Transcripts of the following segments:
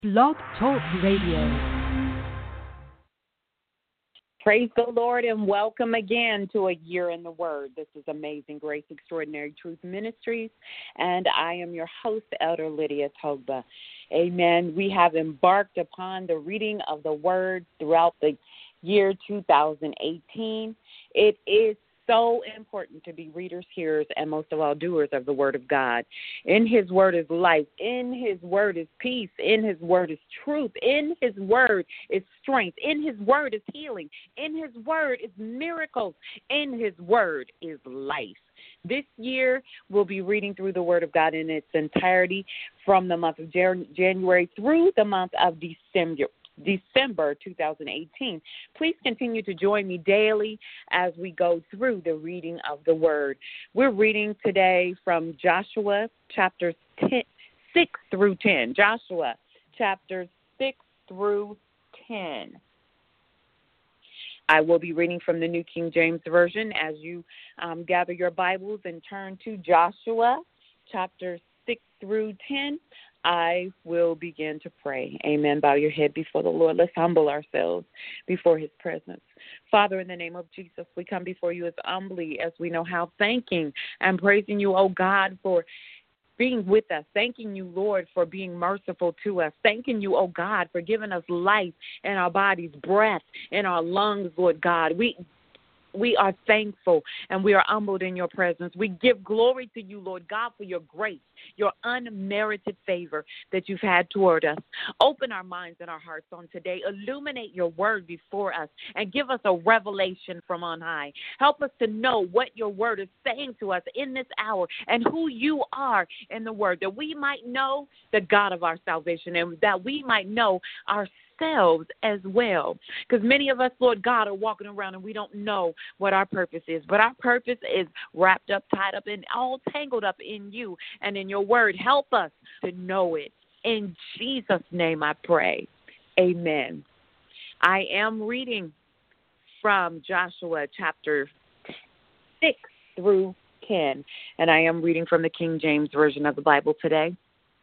Blog Talk Radio. Praise the Lord and welcome again to A Year in the Word. This is Amazing Grace Extraordinary Truth Ministries, and I am your host, Elder Lydia Togba. Amen. We have embarked upon the reading of the Word throughout the year 2018. It is so important to be readers, hearers, and most of all doers of the Word of God. In His Word is life. In His Word is peace. In His Word is truth. In His Word is strength. In His Word is healing. In His Word is miracles. In His Word is life. This year, we'll be reading through the Word of God in its entirety from the month of January through the month of December 2018. Please continue to join me daily as we go through the reading of the Word. We're reading today from Joshua chapters 6 through 10. Joshua chapters 6 through 10. I will be reading from the New King James Version as you gather your Bibles and turn to Joshua chapters 6 through 10. I will begin to pray. Amen. Bow your head before the Lord. Let's humble ourselves before His presence. Father, in the name of Jesus, we come before you as humbly as we know how, thanking and praising you, oh God, for being with us. Thanking you, Lord, for being merciful to us. Thanking you, oh God, for giving us life in our bodies, breath in our lungs, Lord God. We are thankful and we are humbled in your presence. We give glory to you, Lord God, for your grace, your unmerited favor that you've had toward us. Open our minds and our hearts on today. Illuminate your word before us and give us a revelation from on high. Help us to know what your word is saying to us in this hour and who you are in the word, that we might know the God of our salvation and that we might know ourselves as well, because many of us, Lord God, are walking around and we don't know what our purpose is, but our purpose is wrapped up, tied up, and all tangled up in you and in your word. Help us to know it. In Jesus' name I pray. Amen. I am reading from Joshua chapter 6 through 10, and I am reading from the King James Version of the Bible today.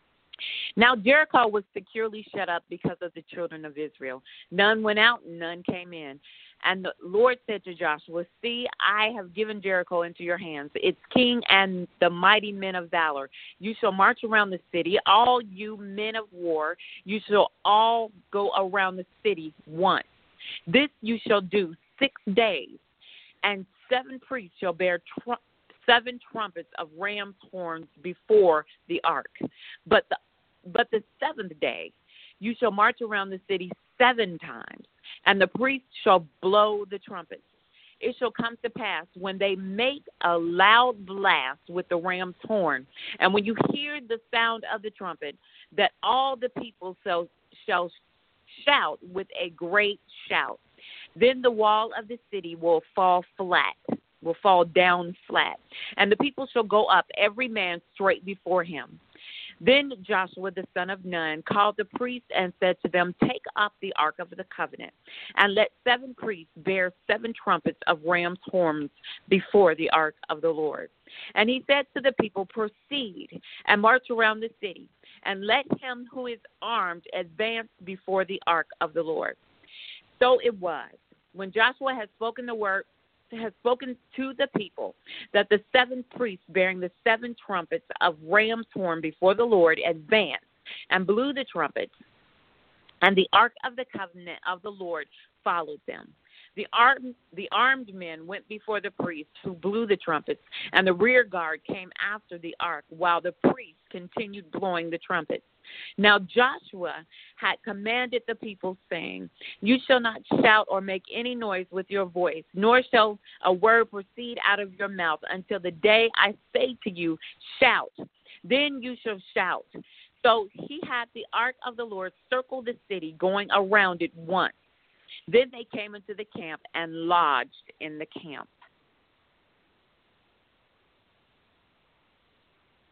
Now Jericho was securely shut up because of the children of Israel. None went out, and none came in. And the Lord said to Joshua, see, I have given Jericho into your hands, its king and the mighty men of valor. You shall march around the city, all you men of war. You shall all go around the city once. This you shall do 6 days, and 7 priests shall bear 7 trumpets of ram's horns before the ark. But the 7th day you shall march around the city 7 times, and the priests shall blow the trumpets. It shall come to pass when they make a loud blast with the ram's horn, and when you hear the sound of the trumpet, that all the people shall shout with a great shout. Then the wall of the city will fall down flat, and the people shall go up, every man straight before him. Then Joshua the son of Nun called the priests and said to them, take up the ark of the covenant, and let 7 priests bear 7 trumpets of ram's horns before the ark of the Lord. And he said to the people, proceed and march around the city, and let him who is armed advance before the ark of the Lord. So it was, when Joshua had spoken to the people, that the 7 priests bearing the 7 trumpets of ram's horn before the Lord advanced and blew the trumpets, and the ark of the covenant of the Lord followed them. The armed men went before the priests who blew the trumpets, and the rear guard came after the ark, while the priests continued blowing the trumpets. Now Joshua had commanded the people, saying, you shall not shout or make any noise with your voice, nor shall a word proceed out of your mouth until the day I say to you, shout. Then you shall shout. So he had the ark of the Lord circle the city, going around it once. Then they came into the camp and lodged in the camp.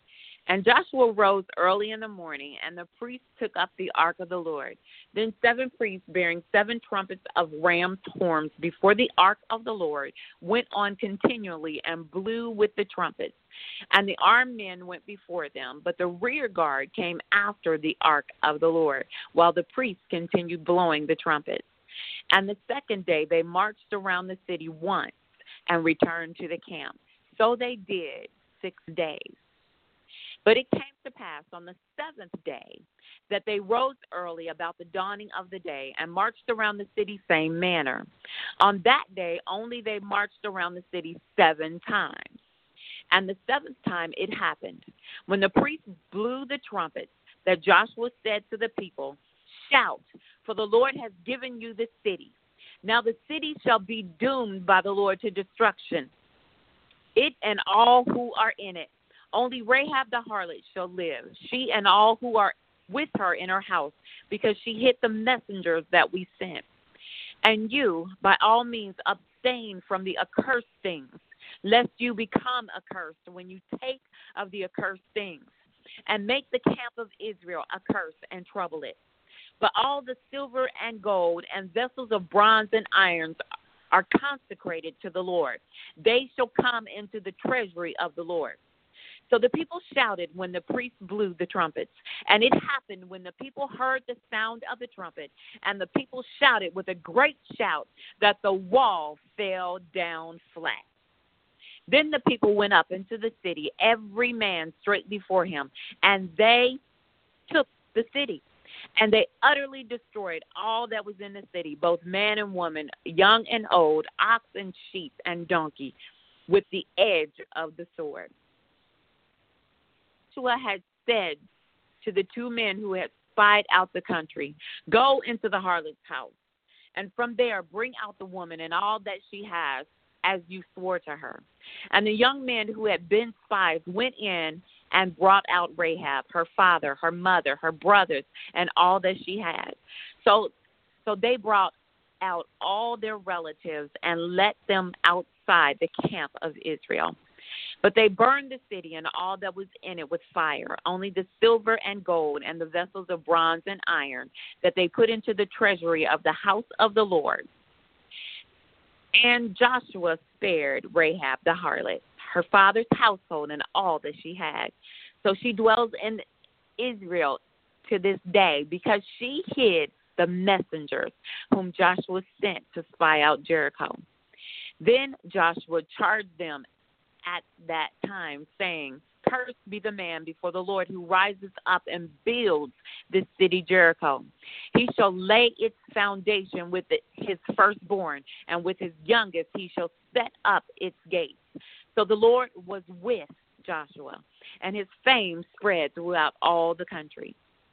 And Joshua rose early in the morning, and the priests took up the ark of the Lord. Then 7 priests bearing 7 trumpets of ram's horns before the ark of the Lord went on continually and blew with the trumpets. And the armed men went before them, but the rear guard came after the ark of the Lord, while the priests continued blowing the trumpets. And the second day they marched around the city once and returned to the camp. So they did 6 days. But it came to pass on the 7th day that they rose early about the dawning of the day and marched around the city same manner. On that day only they marched around the city 7 times. And the 7th time it happened, when the priests blew the trumpets, that Joshua said to the people, "Shout, for the Lord has given you the city. Now the city shall be doomed by the Lord to destruction, it and all who are in it. Only Rahab the harlot shall live, she and all who are with her in her house, because she hid the messengers that we sent. And you, by all means, abstain from the accursed things, lest you become accursed when you take of the accursed things, and make the camp of Israel accursed and trouble it. But all the silver and gold and vessels of bronze and iron are consecrated to the Lord. They shall come into the treasury of the Lord." So the people shouted when the priests blew the trumpets. And it happened when the people heard the sound of the trumpet, and the people shouted with a great shout, that the wall fell down flat. Then the people went up into the city, every man straight before him, and they took the city. And they utterly destroyed all that was in the city, both man and woman, young and old, ox and sheep and donkey, with the edge of the sword. Joshua had said to the 2 men who had spied out the country, "Go into the harlot's house, and from there bring out the woman and all that she has, as you swore to her." And the young men who had been spies went in and brought out Rahab, her father, her mother, her brothers, and all that she had. So they brought out all their relatives and let them outside the camp of Israel. But they burned the city and all that was in it with fire, only the silver and gold and the vessels of bronze and iron that they put into the treasury of the house of the Lord. And Joshua spared Rahab the harlot, her father's household, and all that she had. So she dwells in Israel to this day, because she hid the messengers whom Joshua sent to spy out Jericho. Then Joshua charged them at that time, saying, "Cursed be the man before the Lord who rises up and builds this city Jericho. He shall lay its foundation with his firstborn, and with his youngest he shall set up its gates." So the Lord was with Joshua, and his fame spread throughout all the country.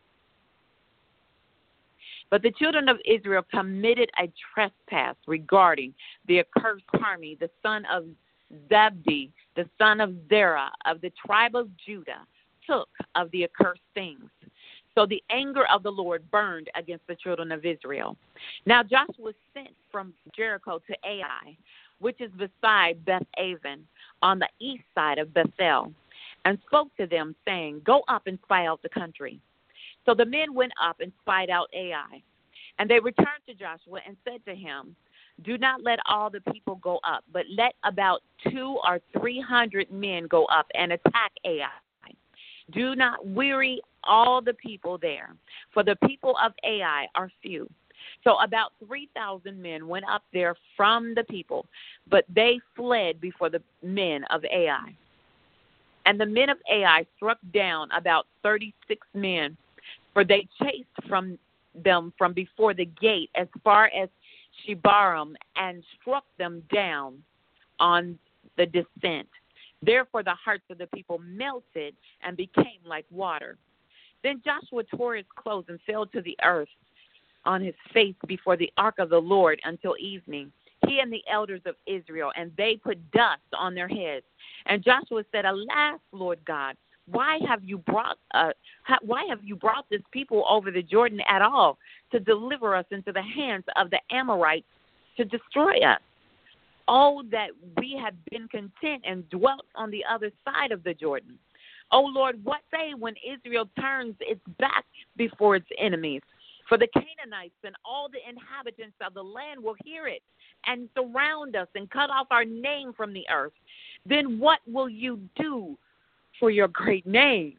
But the children of Israel committed a trespass regarding the accursed Carmi, the son of Zabdi, the son of Zerah, of the tribe of Judah, took of the accursed things. So the anger of the Lord burned against the children of Israel. Now Joshua sent from Jericho to Ai, which is beside Beth-aven, on the east side of Bethel, and spoke to them, saying, "Go up and spy out the country." So the men went up and spied out Ai. And they returned to Joshua and said to him, "Do not let all the people go up, but let about 200 or 300 men go up and attack Ai. Do not weary all the people there, for the people of Ai are few." So about 3,000 men went up there from the people, but they fled before the men of Ai. And the men of Ai struck down about 36 men, for they chased them from before the gate as far as Shebarim, and struck them down on the descent. Therefore the hearts of the people melted and became like water. Then Joshua tore his clothes and fell to the earth on his face before the ark of the Lord until evening, he and the elders of Israel, and they put dust on their heads. And Joshua said, "Alas, Lord God, why have you brought this people over the Jordan at all, to deliver us into the hands of the Amorites to destroy us? Oh, that we had been content and dwelt on the other side of the Jordan. O Lord, what say when Israel turns its back before its enemies? For the Canaanites and all the inhabitants of the land will hear it and surround us and cut off our name from the earth. Then what will you do for your great name?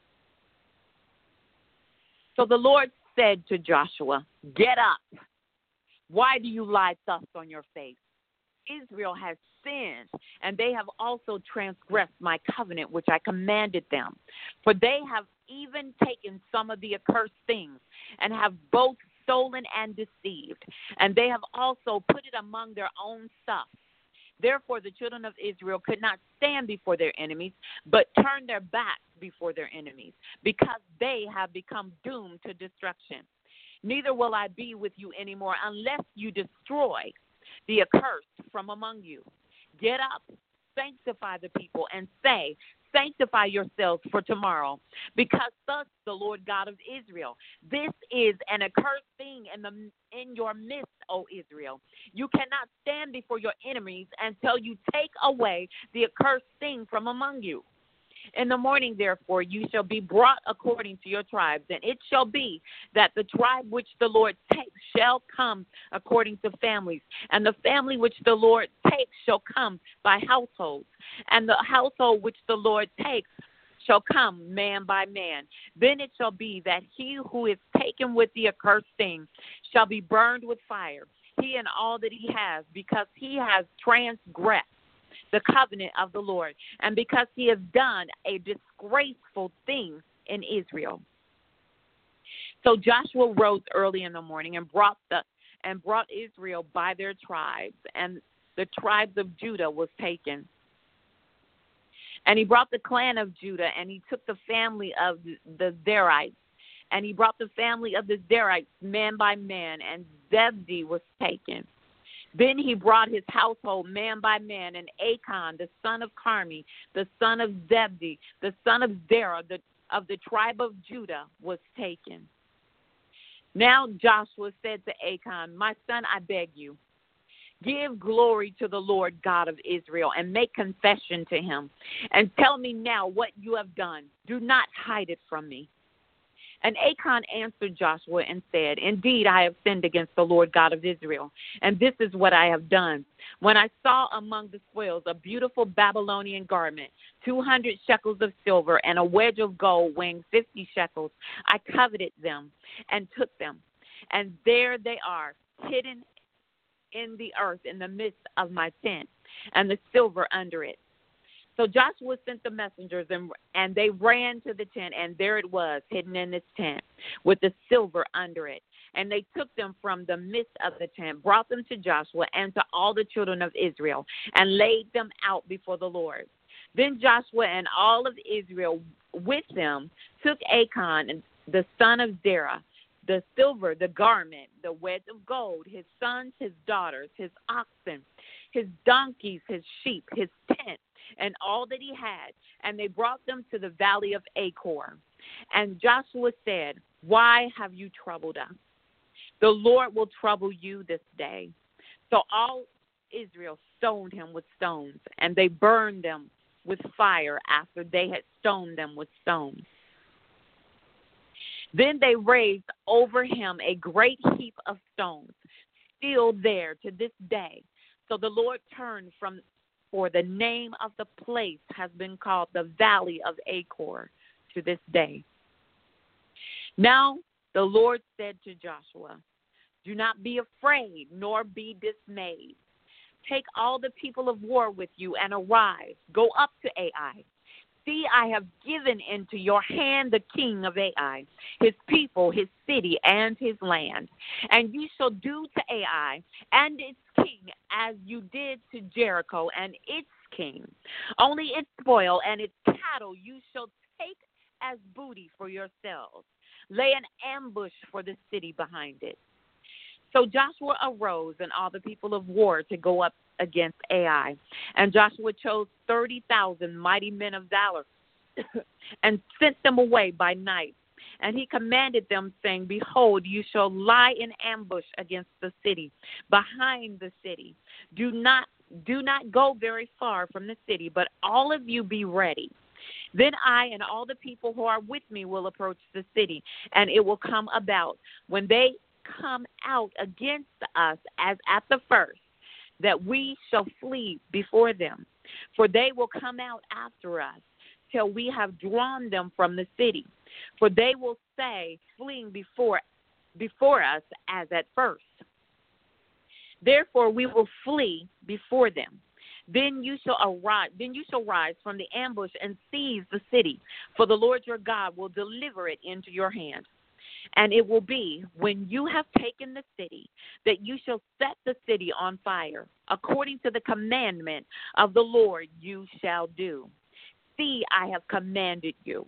So the Lord said to Joshua, get up. Why do you lie thus on your face? Israel has sinned, and they have also transgressed my covenant, which I commanded them. For they have even taken some of the accursed things, and have both stolen and deceived. And they have also put it among their own stuff. Therefore the children of Israel could not stand before their enemies, but turned their backs before their enemies, because they have become doomed to destruction. Neither will I be with you anymore unless you destroy the accursed from among you. Get up, sanctify the people, and say, sanctify yourselves for tomorrow, because thus the Lord God of Israel, this is an accursed thing in your midst, O Israel. You cannot stand before your enemies until you take away the accursed thing from among you. In the morning, therefore, you shall be brought according to your tribes, and it shall be that the tribe which the Lord takes shall come according to families, and the family which the Lord takes shall come by households, and the household which the Lord takes shall come man by man. Then it shall be that he who is taken with the accursed thing shall be burned with fire, he and all that he has, because he has transgressed the covenant of the Lord, and because he has done a disgraceful thing in Israel. So Joshua rose early in the morning and brought Israel by their tribes, and the tribes of Judah was taken. And he brought the clan of Judah, and he took the family of the Zerites, and he brought the family of the Zerites man by man, and Zebdi was taken. Then he brought his household man by man, and Achan, the son of Carmi, the son of Zebdi, the son of Zerah, of the tribe of Judah, was taken. Now Joshua said to Achan, my son, I beg you, give glory to the Lord God of Israel, and make confession to him, and tell me now what you have done. Do not hide it from me. And Achan answered Joshua and said, indeed, I have sinned against the Lord God of Israel, and this is what I have done. When I saw among the spoils a beautiful Babylonian garment, 200 shekels of silver, and a wedge of gold weighing 50 shekels, I coveted them and took them. And there they are, hidden in the earth in the midst of my tent, and the silver under it. So Joshua sent the messengers, and they ran to the tent, and there it was, hidden in its tent, with the silver under it. And they took them from the midst of the tent, brought them to Joshua and to all the children of Israel, and laid them out before the Lord. Then Joshua and all of Israel with them took Achan, the son of Zerah, the silver, the garment, the wedge of gold, his sons, his daughters, his oxen, his donkeys, his sheep, his tent, and all that he had, and they brought them to the valley of Achor. And Joshua said, why have you troubled us? The Lord will trouble you this day. So all Israel stoned him with stones, and they burned them with fire after they had stoned them with stones. Then they raised over him a great heap of stones, still there to this day. So the Lord turned for the name of the place has been called the Valley of Achor to this day. Now the Lord said to Joshua, do not be afraid, nor be dismayed. Take all the people of war with you and arise. Go up to Ai. See, I have given into your hand the king of Ai, his people, his city, and his land. And you shall do to Ai and its king as you did to Jericho and its king. Only its spoil and its cattle you shall take as booty for yourselves. Lay an ambush for the city behind it. So Joshua arose and all the people of war to go up against Ai. And Joshua chose 30,000 mighty men of valor and sent them away by night. And he commanded them, saying, behold, you shall lie in ambush against the city, behind the city. Do not go very far from the city, but all of you be ready. Then I and all the people who are with me will approach the city, and it will come about when they come out against us as at the first, that we shall flee before them. For they will come out after us till we have drawn them from the city. For they will say, fleeing before us as at first. Therefore we will flee before them. Then you shall rise from the ambush and seize the city, for the Lord your God will deliver it into your hand. And it will be, when you have taken the city, that you shall set the city on fire. According to the commandment of the Lord you shall do. See, I have commanded you.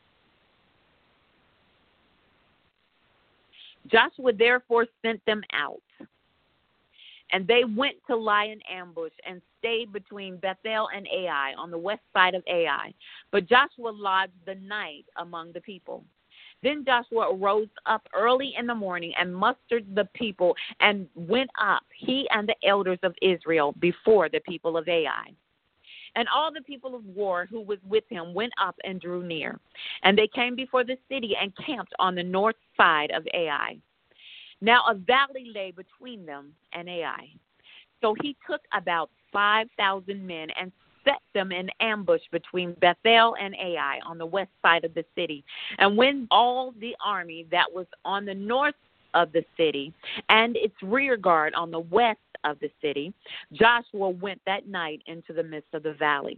Joshua therefore sent them out. And they went to lie in ambush and stayed between Bethel and Ai on the west side of Ai. But Joshua lodged the night among the people. Then Joshua arose up early in the morning and mustered the people and went up, he and the elders of Israel, before the people of Ai. And all the people of war who was with him went up and drew near. And they came before the city and camped on the north side of Ai. Now a valley lay between them and Ai. So he took about 5,000 men and set them in ambush between Bethel and Ai on the west side of the city. And when all the army that was on the north of the city and its rear guard on the west of the city, Joshua went that night into the midst of the valley.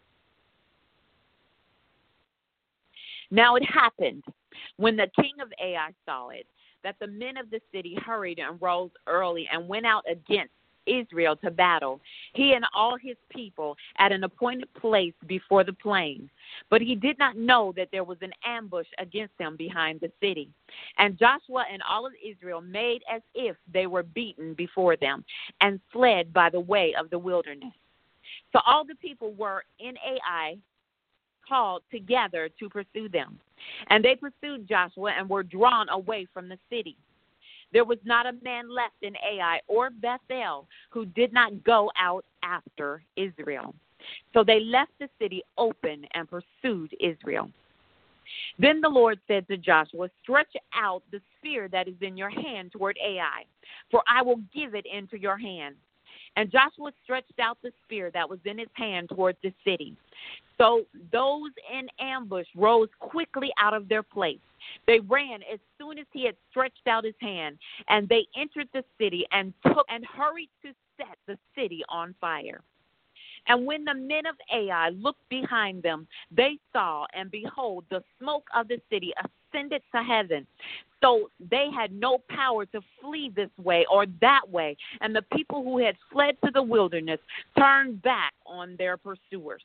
Now it happened, when the king of Ai saw it, that the men of the city hurried and rose early and went out against Israel to battle, he and all his people, at an appointed place before the plain. But he did not know that there was an ambush against him behind the city. And Joshua and all of Israel made as if they were beaten before them and fled by the way of the wilderness. So all the people were in Ai called together to pursue them. And they pursued Joshua and were drawn away from the city. There was not a man left in Ai or Bethel who did not go out after Israel. So they left the city open and pursued Israel. Then the Lord said to Joshua, stretch out the spear that is in your hand toward Ai, for I will give it into your hand. And Joshua stretched out the spear that was in his hand toward the city. So those in ambush rose quickly out of their place. They ran as soon as he had stretched out his hand, and they entered the city and hurried to set the city on fire. And when the men of Ai looked behind them, they saw, and behold, the smoke of the city ascended to heaven. So they had no power to flee this way or that way, and the people who had fled to the wilderness turned back on their pursuers.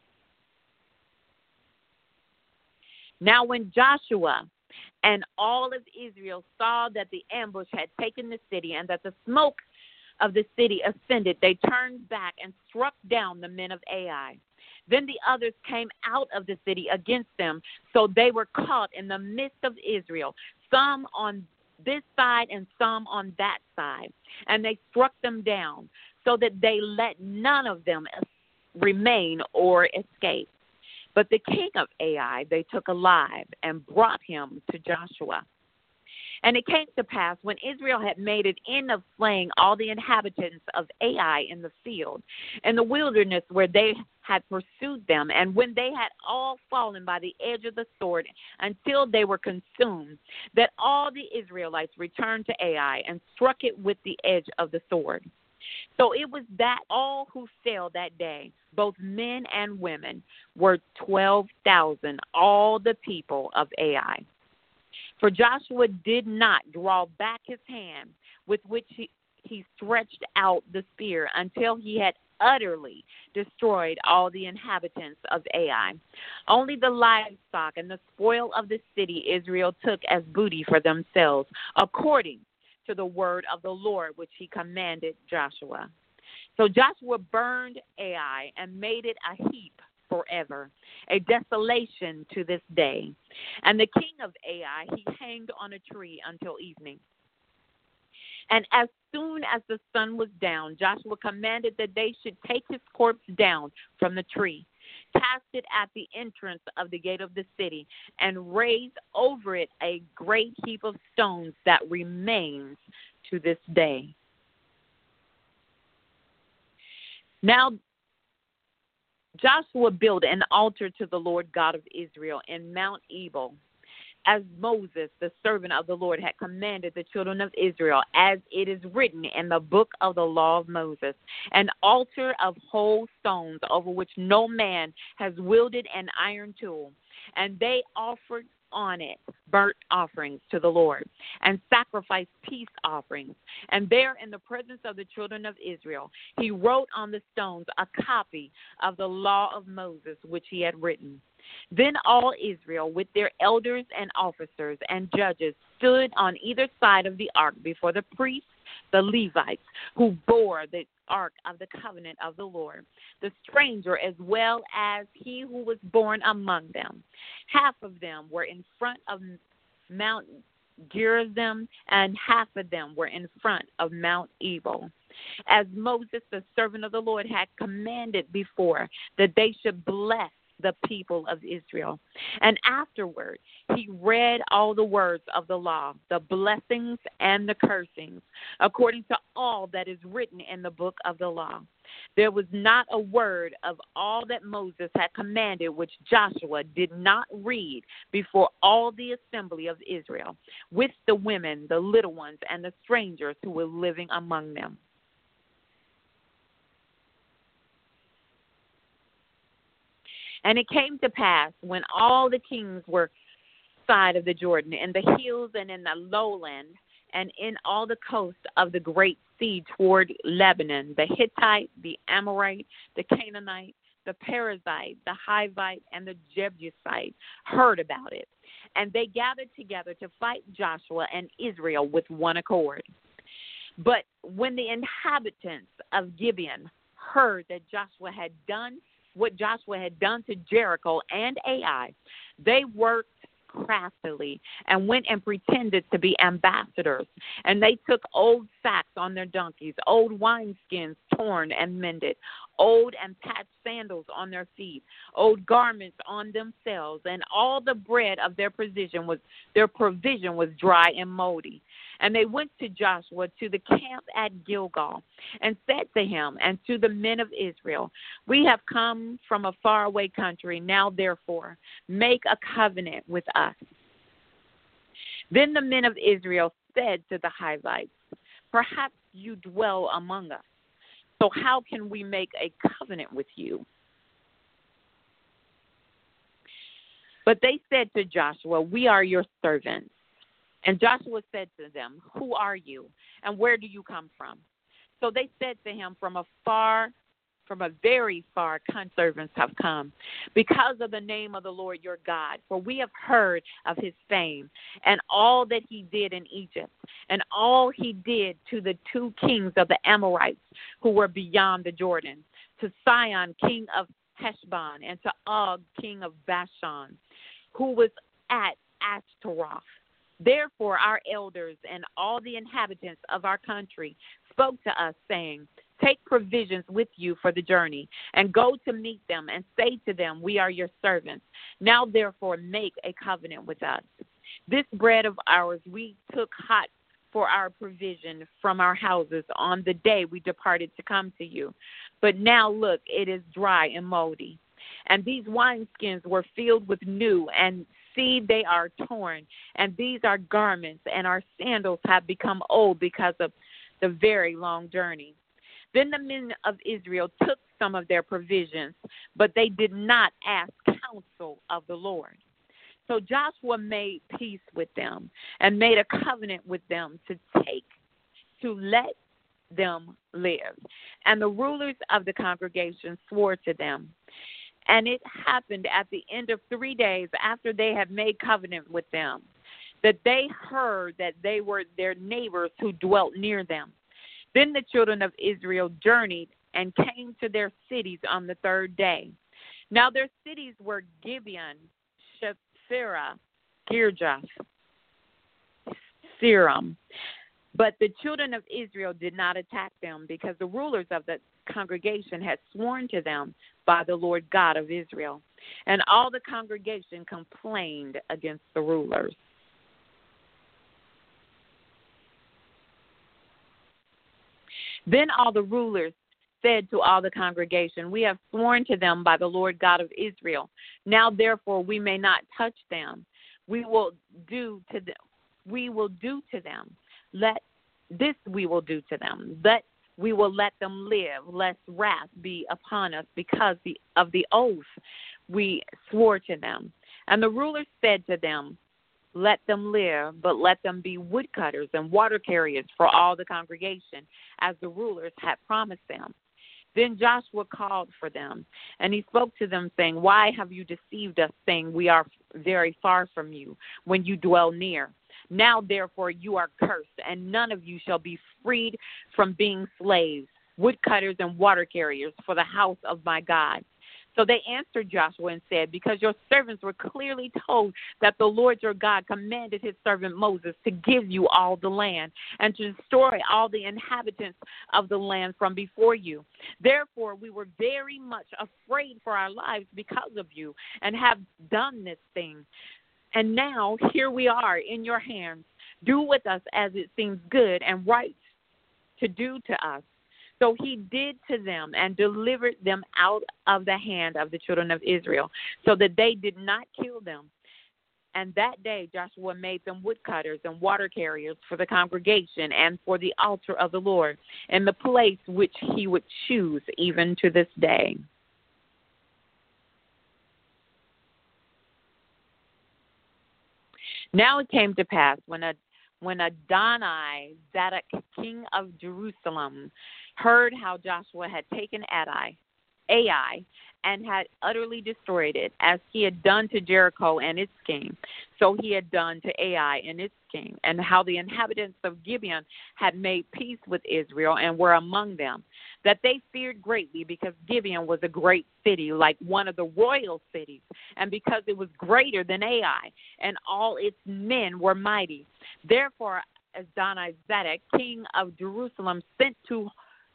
Now when Joshua and all of Israel saw that the ambush had taken the city and that the smoke of the city ascended, they turned back and struck down the men of Ai. Then the others came out of the city against them, so they were caught in the midst of Israel, some on this side and some on that side. And they struck them down, so that they let none of them remain or escape. But the king of Ai they took alive and brought him to Joshua. And it came to pass, when Israel had made an end of slaying all the inhabitants of Ai in the field, in the wilderness where they had pursued them, and when they had all fallen by the edge of the sword until they were consumed, that all the Israelites returned to Ai and struck it with the edge of the sword. So it was that all who fell that day, both men and women, were 12,000, all the people of Ai. For Joshua did not draw back his hand with which he stretched out the spear until he had utterly destroyed all the inhabitants of Ai. Only the livestock and the spoil of the city Israel took as booty for themselves, according to the word of the Lord which he commanded Joshua. So Joshua burned Ai and made it a heap forever, a desolation to this day. And the king of Ai he hanged on a tree until evening. And as soon as the sun was down, Joshua commanded that they should take his corpse down from the tree. cast it at the entrance of the gate of the city, and raised over it a great heap of stones that remains to this day. Now Joshua built an altar to the Lord God of Israel in Mount Ebal, as Moses, the servant of the Lord, had commanded the children of Israel, as it is written in the book of the law of Moses, an altar of whole stones over which no man has wielded an iron tool. And they offered on it burnt offerings to the Lord, and sacrificed peace offerings. And there, in the presence of the children of Israel, he wrote on the stones a copy of the law of Moses, which he had written. Then all Israel, with their elders and officers and judges, stood on either side of the ark before the priests, the Levites, who bore the ark of the covenant of the Lord, the stranger as well as he who was born among them. Half of them were in front of Mount Gerizim, and half of them were in front of Mount Ebal, as Moses, the servant of the Lord, had commanded before, that they should bless the people of Israel. And afterward, he read all the words of the law, the blessings and the cursings, according to all that is written in the book of the law. There was not a word of all that Moses had commanded which Joshua did not read before all the assembly of Israel, with the women, the little ones, and the strangers who were living among them. And it came to pass, when all the kings were side of the Jordan, in the hills and in the lowland, and in all the coast of the great sea toward Lebanon, the Hittite, the Amorite, the Canaanite, the Perizzite, the Hivite, and the Jebusite heard about it. And they gathered together to fight Joshua and Israel with one accord. But when the inhabitants of Gibeon heard that Joshua had done what Joshua had done to Jericho and Ai, they worked craftily and went and pretended to be ambassadors. And they took old sacks on their donkeys, old wineskins torn and mended, old and patched sandals on their feet, old garments on themselves, and all the bread of their provision was dry and moldy. And they went to Joshua to the camp at Gilgal, and said to him and to the men of Israel, we have come from a faraway country. Now, therefore, make a covenant with us. Then the men of Israel said to the Hivites, perhaps you dwell among us. So how can we make a covenant with you? But they said to Joshua, we are your servants. And Joshua said to them, who are you, and where do you come from? So they said to him, from a very far country servants have come, because of the name of the Lord your God. For we have heard of his fame, and all that he did in Egypt, and all he did to the two kings of the Amorites who were beyond the Jordan, to Sihon, king of Heshbon, and to Og, king of Bashan, who was at Ashtaroth. Therefore, our elders and all the inhabitants of our country spoke to us, saying, take provisions with you for the journey, and go to meet them, and say to them, we are your servants. Now, therefore, make a covenant with us. This bread of ours we took hot for our provision from our houses on the day we departed to come to you. But now, look, it is dry and moldy. And these wineskins were filled with new, and see, they are torn, and these are garments, and our sandals have become old because of the very long journey. Then the men of Israel took some of their provisions, but they did not ask counsel of the Lord. So Joshua made peace with them and made a covenant with them to let them live. And the rulers of the congregation swore to them. And it happened at the end of 3 days after they had made covenant with them, that they heard that they were their neighbors who dwelt near them. Then the children of Israel journeyed and came to their cities on the third day. Now their cities were Gibeon, Shephirah, Girjath, Seram, But the children of Israel did not attack them because the rulers of the congregation had sworn to them by the Lord God of Israel. And all the congregation complained against the rulers. Then all the rulers said to all the congregation, we have sworn to them by the Lord God of Israel. Now therefore we may not touch them. We will do to them. We will do to them. We will do to them. That we will let them live, lest wrath be upon us because of the oath we swore to them. And the rulers said to them, let them live, but let them be woodcutters and water carriers for all the congregation, as the rulers had promised them. Then Joshua called for them, and he spoke to them, saying, why have you deceived us, saying, we are very far from you, when you dwell near? Now, therefore, you are cursed, and none of you shall be freed from being slaves, woodcutters and water carriers for the house of my God. So they answered Joshua and said, because your servants were clearly told that the Lord your God commanded his servant Moses to give you all the land and to destroy all the inhabitants of the land from before you. Therefore, we were very much afraid for our lives because of you and have done this thing. And now here we are in your hands. Do with us as it seems good and right to do to us. So he did to them and delivered them out of the hand of the children of Israel, so that they did not kill them. And that day Joshua made them woodcutters and water carriers for the congregation and for the altar of the Lord, in the place which he would choose, even to this day. Now it came to pass when Adoni-Zedek, king of Jerusalem, heard how Joshua had taken Ai and had utterly destroyed it, as he had done to Jericho and its king, so he had done to Ai and its king, and how the inhabitants of Gibeon had made peace with Israel and were among them, that they feared greatly, because Gibeon was a great city, like one of the royal cities, and because it was greater than Ai, and all its men were mighty. Therefore Adoni-Zedek, king of Jerusalem, sent to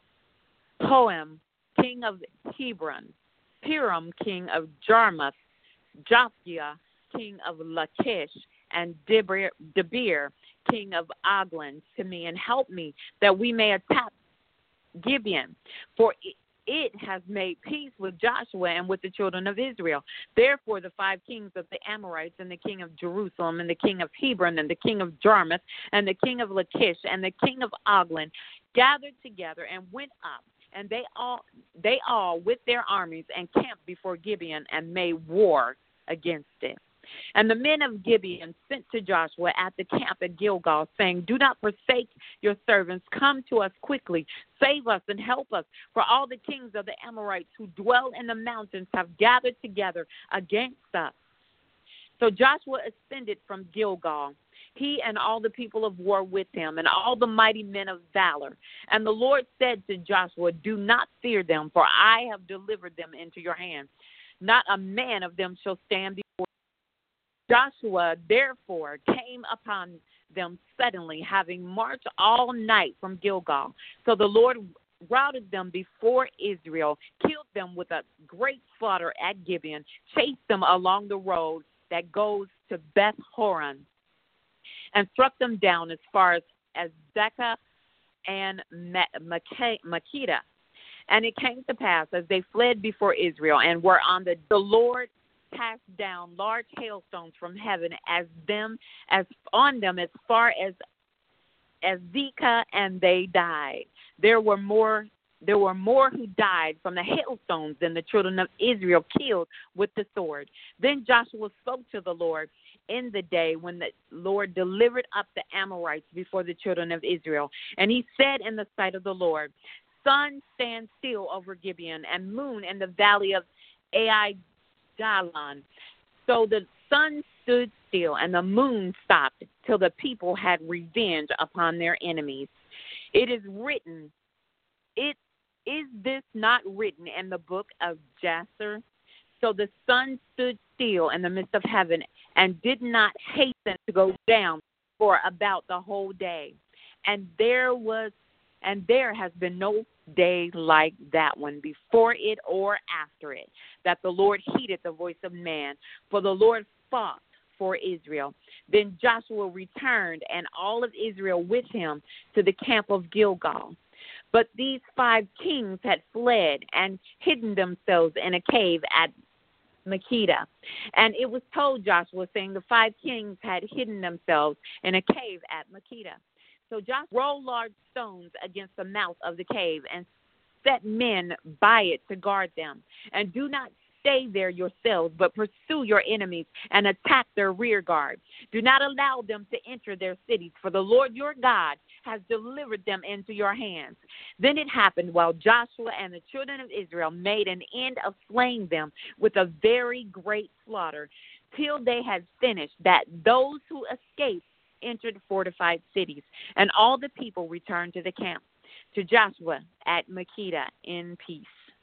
Hoam, king of Hebron, Piram, king of Jarmuth, Jophgiah, king of Lachish, and Debir, king of Aglon, to me, and help me, that we may attack Gibeon, for it has made peace with Joshua and with the children of Israel. Therefore the 5 kings of the Amorites, and the king of Jerusalem, and the king of Hebron, and the king of Jarmuth, and the king of Lachish, and the king of Aglon gathered together and went up, and they all with their armies encamped before Gibeon and made war against it. And the men of Gibeon sent to Joshua at the camp at Gilgal, saying, do not forsake your servants. Come to us quickly. Save us and help us. For all the kings of the Amorites who dwell in the mountains have gathered together against us. So Joshua ascended from Gilgal, he and all the people of war with him, and all the mighty men of valor. And the Lord said to Joshua, do not fear them, for I have delivered them into your hand. Not a man of them shall stand before you. Joshua therefore came upon them suddenly, having marched all night from Gilgal. So the Lord routed them before Israel, killed them with a great slaughter at Gibeon, chased them along the road that goes to Beth Horon, and struck them down as far as Zekah and Makkedah. And it came to pass, as they fled before Israel and were on the Lord cast down large hailstones from heaven as on them as far as Zekah, and they died. There were more who died from the hailstones than the children of Israel killed with the sword. Then Joshua spoke to the Lord in the day when the Lord delivered up the Amorites before the children of Israel. And he said in the sight of the Lord, sun, stand still over Gibeon, and moon in the valley of Ai-Dalon. So the sun stood still, and the moon stopped, till the people had revenge upon their enemies. It is written, is this not written in the book of Jasher? So the sun stood still in the midst of heaven, and did not hasten to go down for about the whole day. And there has been no day like that one, before it or after it, that the Lord heeded the voice of man, for the Lord fought for Israel. Then Joshua returned, and all of Israel with him, to the camp of Gilgal. But these 5 kings had fled and hidden themselves in a cave at Makkedah. And it was told Joshua, saying, the 5 kings had hidden themselves in a cave at Makkedah. So Joshua rolled large stones against the mouth of the cave and set men by it to guard them. And do not stay there yourselves, but pursue your enemies and attack their rear guard. Do not allow them to enter their cities, for the Lord your God has delivered them into your hands. Then it happened, while Joshua and the children of Israel made an end of slaying them with a very great slaughter, till they had finished, that those who escaped entered fortified cities, and all the people returned to the camp, to Joshua at Makkedah in peace.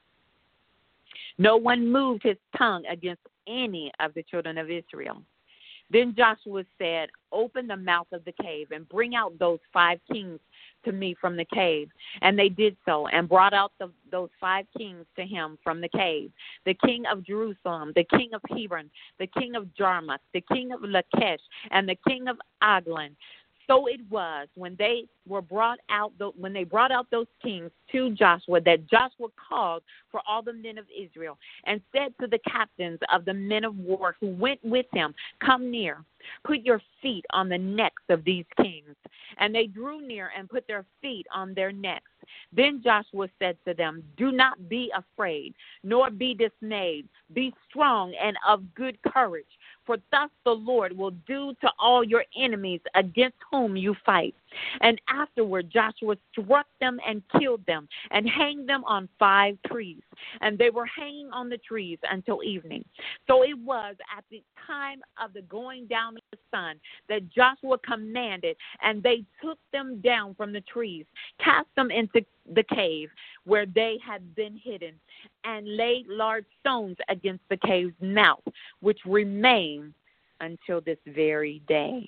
No one moved his tongue against any of the children of Israel. Then Joshua said, open the mouth of the cave and bring out those 5 kings to me from the cave. And they did so, and brought out those 5 kings to him from the cave: the king of Jerusalem, the king of Hebron, the king of Jarmuth, the king of Lachish, and the king of Eglon. So it was when they brought out those kings to Joshua, that Joshua called for all the men of Israel and said to the captains of the men of war who went with him, come near, put your feet on the necks of these kings. And they drew near and put their feet on their necks. Then Joshua said to them, do not be afraid, nor be dismayed. Be strong and of good courage, for thus the Lord will do to all your enemies against whom you fight. And afterward Joshua struck them and killed them, and hanged them on 5 trees. And they were hanging on the trees until evening. So it was at the time of the going down of the sun that Joshua commanded, and they took them down from the trees, cast them into the cave where they had been hidden, and laid large stones against the cave's mouth, which remain until this very day.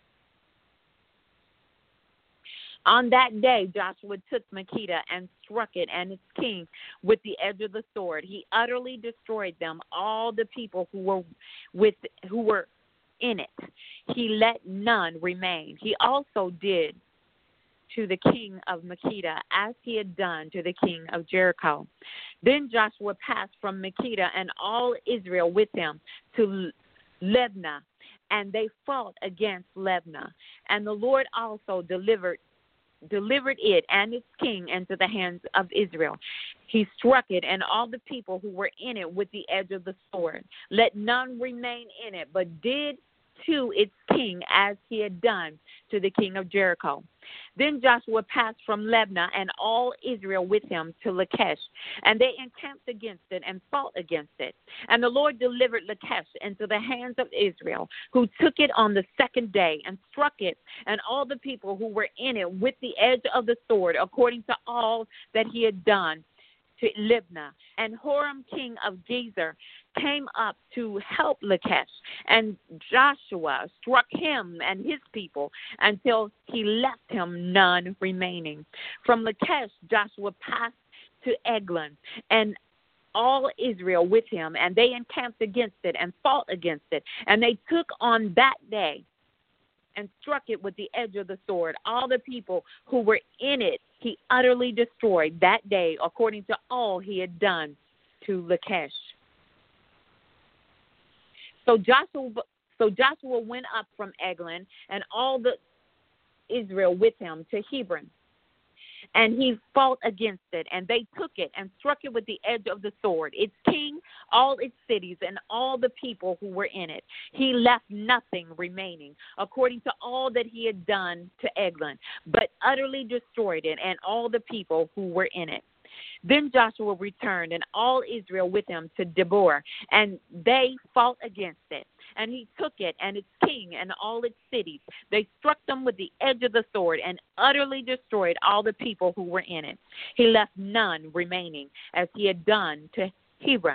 On that day, Joshua took Makkedah and struck it and its king with the edge of the sword. He utterly destroyed them, all the people who were in it. He let none remain. He also did to the king of Makkedah as he had done to the king of Jericho. Then Joshua passed from Makkedah and all Israel with him to Libnah, and they fought against Libnah. And the Lord also delivered it and its king into the hands of Israel. He struck it and all the people who were in it with the edge of the sword. Let none remain in it, but did to its king as he had done to the king of Jericho. Then Joshua passed from Libnah and all Israel with him to Lachish, and they encamped against it and fought against it. And the Lord delivered Lachish into the hands of Israel, who took it on the 2nd day and struck it and all the people who were in it with the edge of the sword, according to all that he had done to Libnah. And Horam king of Gezer came up to help Lachish, and Joshua struck him and his people until he left him none remaining. From Lachish Joshua passed to Eglon, and all Israel with him, and they encamped against it and fought against it. And they took on that day and struck it with the edge of the sword. All the people who were in it he utterly destroyed that day, according to all he had done to Lachish. So Joshua went up from Eglon and all the Israel with him to Hebron. And he fought against it, and they took it and struck it with the edge of the sword, its king, all its cities, and all the people who were in it. He left nothing remaining, according to all that he had done to Eglon, but utterly destroyed it and all the people who were in it. Then Joshua returned, and all Israel with him, to Debor, and they fought against it. And he took it and its king and all its cities. They struck them with the edge of the sword and utterly destroyed all the people who were in it. He left none remaining, as he had done to Hebron.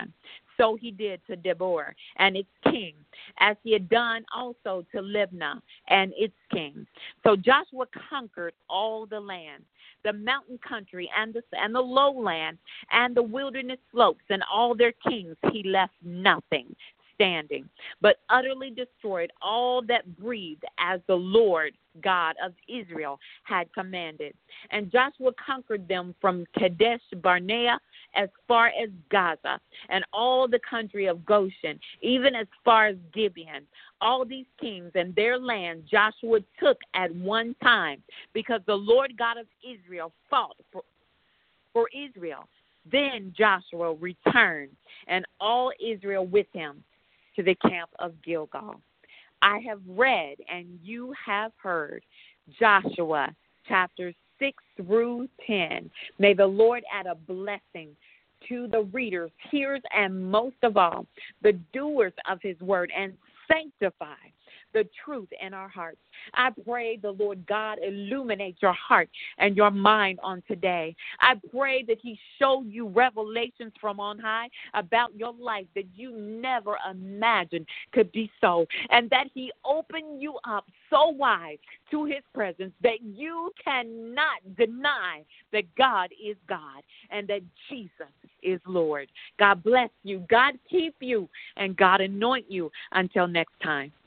so he did to Deborah and its king, as he had done also to Libnah and its king. So Joshua conquered all the land, the mountain country and the lowland and the wilderness slopes, and all their kings. He left nothing standing, but utterly destroyed all that breathed, as the Lord God of Israel had commanded. And Joshua conquered them from Kadesh Barnea as far as Gaza, and all the country of Goshen, even as far as Gibeon. All these kings and their land Joshua took at one time, because the Lord God of Israel fought for Israel. Then Joshua returned, and all Israel with him, to the camp of Gilgal. I have read and you have heard Joshua chapters 6 through 10. May the Lord add a blessing to the readers, hearers, and most of all, the doers of his word, and sanctify the truth in our hearts. I pray the Lord God illuminate your heart and your mind on today. I pray that he showed you revelations from on high about your life that you never imagined could be so, and that he opened you up so wide to his presence that you cannot deny that God is God and that Jesus is Lord. God bless you. God keep you, and God anoint you. Until next time.